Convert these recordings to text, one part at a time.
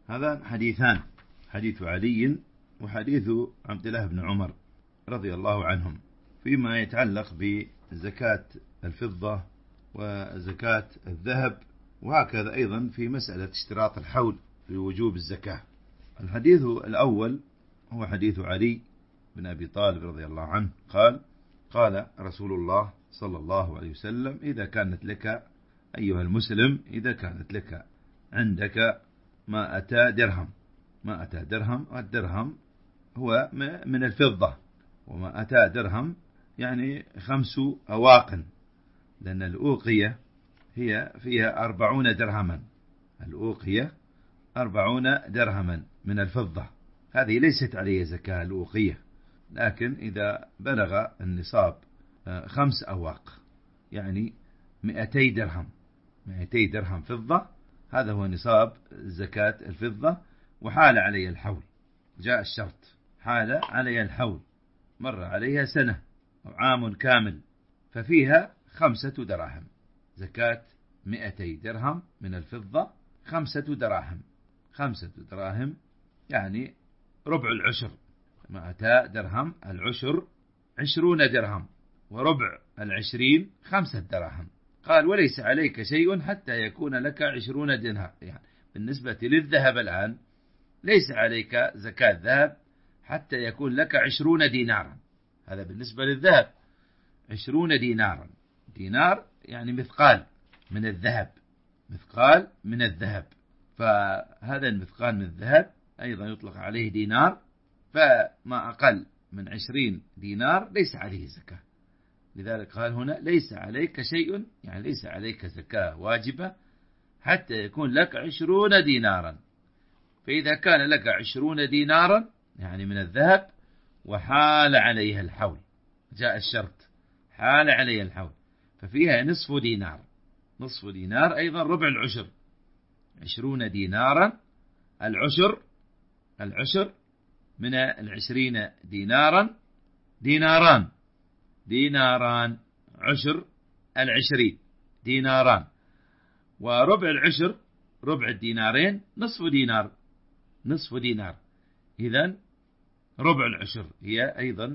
هذان حديثان، حديث علي وحديث عبد الله بن عمر رضي الله عنهم فيما يتعلق بزكاة الفضة وزكاة الذهب، وهكذا أيضا في مسألة اشتراط الحول في وجوب الزكاة. الحديث الأول هو حديث علي بن أبي طالب رضي الله عنه قال رسول الله صلى الله عليه وسلم: إذا كانت لك أيها المسلم، إذا كانت لك عندك 100 درهم، 100 درهم، والدرهم هو من الفضة، و100 درهم يعني 5 أواق، لأن الأوقية هي فيها 40 درهما، الأوقية 40 درهما من الفضة، هذه ليست عليه زكاة الأوقية، لكن إذا بلغ النصاب 5 أواق يعني 200 درهم، 200 درهم فضة، هذا هو نصاب زكاة الفضة. وحال علي الحول، جاء الشرط، حال علي الحول، مر عليها سنة أو عام كامل، ففيها 5 دراهم، زكاة 200 درهم من الفضة 5 دراهم، 5 دراهم يعني ربع العشر، 200 درهم العشر 20 درهم، وربع 20 5 دراهم. قال: وليس عليك شيء حتى يكون لك 20 دينار. يعني بالنسبة للذهب الآن ليس عليك زكاة ذهب حتى يكون لك 20 دينارا، هذا بالنسبة للذهب 20 دينارا، دينار يعني مثقال من الذهب، مثقال من الذهب، فهذا المثقال من الذهب أيضا يطلق عليه دينار، فما أقل من 20 دينار ليس عليه زكاة. لذلك قال هنا: ليس عليك شيء، يعني ليس عليك زكاة واجبة حتى يكون لك 20 دينارا. فإذا كان لك 20 دينارا يعني من الذهب وحال عليها الحول، جاء الشرط حال عليها الحول، ففيها نصف دينار، نصف دينار أيضا ربع العشر، 20 دينارا العشر من 20 دينارا ديناران عشر 20 ديناران، وربع العشر ربع الدينارين نصف دينار، إذن ربع العشر هي أيضا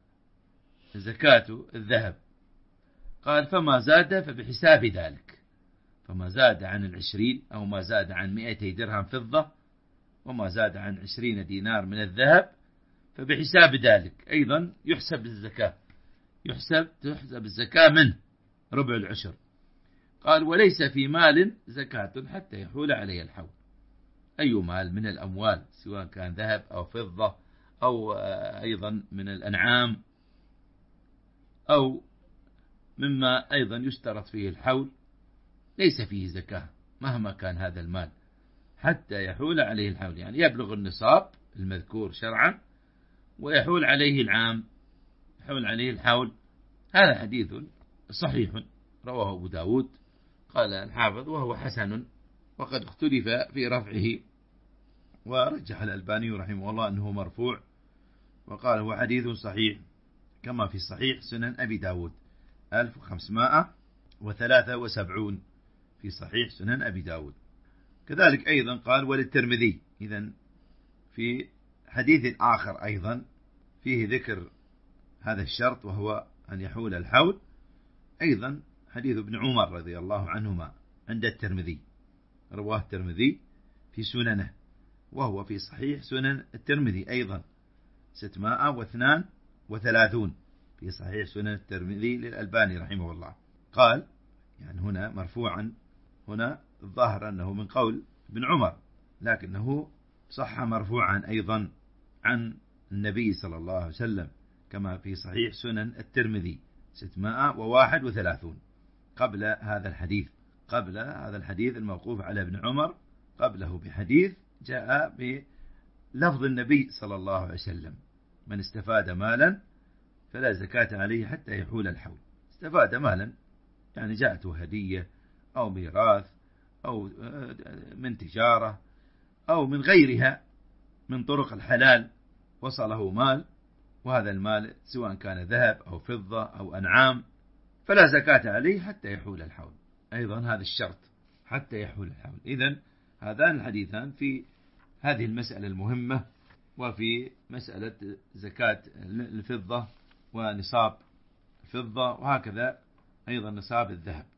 زكاة الذهب. قال: فما زاد فبحساب ذلك، فما زاد عن 20 أو ما زاد عن 200 درهم فضة وما زاد عن 20 دينار من الذهب فبحساب ذلك أيضا يحسب الزكاة، تحسب الزكاة منه ربع العشر. قال: وليس في مال زكاة حتى يحول عليه الحول، أي مال من الأموال سواء كان ذهب أو فضة أو أيضا من الأنعام أو مما أيضا يشترط فيه الحول، ليس فيه زكاة مهما كان هذا المال حتى يحول عليه الحول، يعني يبلغ النصاب المذكور شرعا ويحول عليه العام، يحول عليه الحول. هذا حديث صحيح رواه أبو داود، قال الحافظ وهو حسن، وقد اختلف في رفعه، ورجح الألباني رحمه الله أنه مرفوع، وقال هو حديث صحيح كما في صحيح سنن أبي داود 1573 في صحيح سنن أبي داود. كذلك أيضا قال وللترمذي، إذن في حديث آخر أيضا فيه ذكر هذا الشرط وهو أن يحول الحول، أيضا حديث ابن عمر رضي الله عنهما عند الترمذي، رواه الترمذي في سننه، وهو في صحيح سنن الترمذي أيضا 632 في صحيح سنن الترمذي للألباني رحمه الله. قال يعني هنا مرفوعا، هنا الظاهر أنه من قول ابن عمر، لكنه صح مرفوعا أيضا عن النبي صلى الله عليه وسلم كما في صحيح سنن الترمذي 631 قبل هذا الحديث الموقوف على ابن عمر، قبله بحديث جاء بلفظ النبي صلى الله عليه وسلم: من استفاد مالا فلا زكاة عليه حتى يحول الحول. استفاد مالا يعني جاءته هدية أو ميراث أو من تجارة أو من غيرها من طرق الحلال، وصله مال، وهذا المال سواء كان ذهب أو فضة أو أنعام، فلا زكاة عليه حتى يحول الحول. أيضا هذا الشرط حتى يحول الحول. إذن هذان الحديثان في هذه المسألة المهمة. وفي مسألة زكاة الفضة ونصاب الفضة، وهكذا أيضا نصاب الذهب.